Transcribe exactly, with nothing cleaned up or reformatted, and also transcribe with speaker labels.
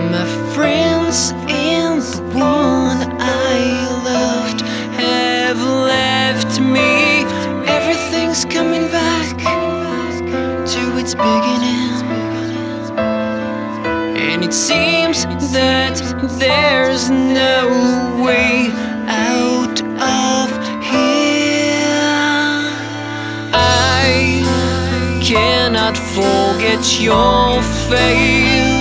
Speaker 1: My friends and the one I loved have left me. Everything's coming back to its beginning, and it seems that there's no way out of here. I cannot forget your face.